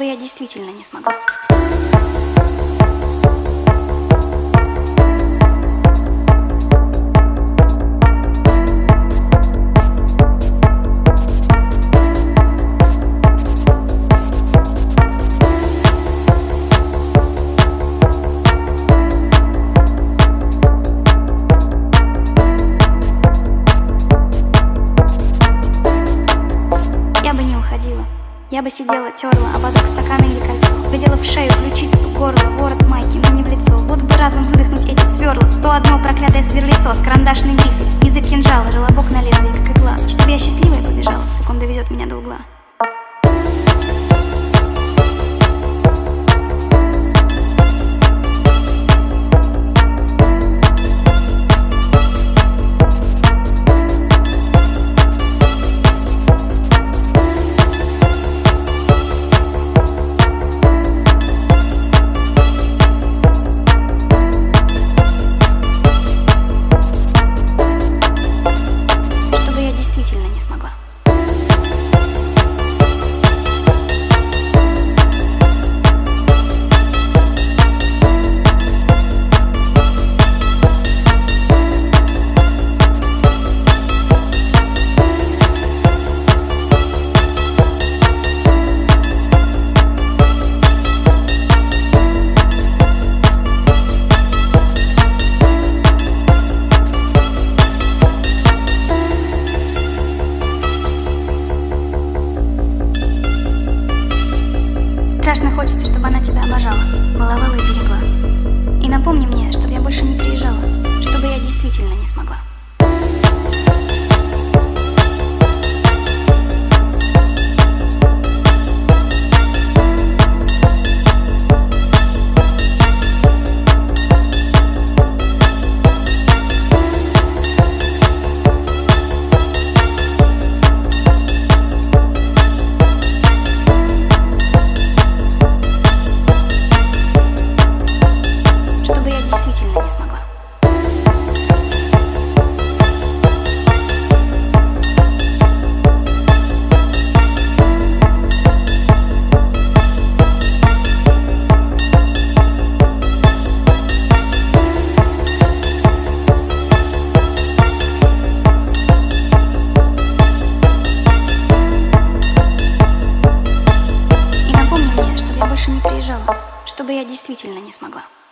я действительно не смогла. Я бы сидела, терла ободок стакана или кольцо, глядела в шею, ключицу, горло, ворот майки, но не в лицо. Вот бы разом выдохнуть эти сверла, 101 проклятое сверлицо с карандашной грифель, язык кинжала, желобок на лезвие, как игла. Чтобы я счастливая побежала, как он довезет меня до угла. Действительно не смогла. Страшно хочется, чтобы она тебя обожала, баловала и берегла. И напомни мне, чтобы я больше не приезжала, чтобы я действительно не смогла. Действительно не смогла. И напомни мне, чтобы я больше не приезжала, чтобы я действительно не смогла.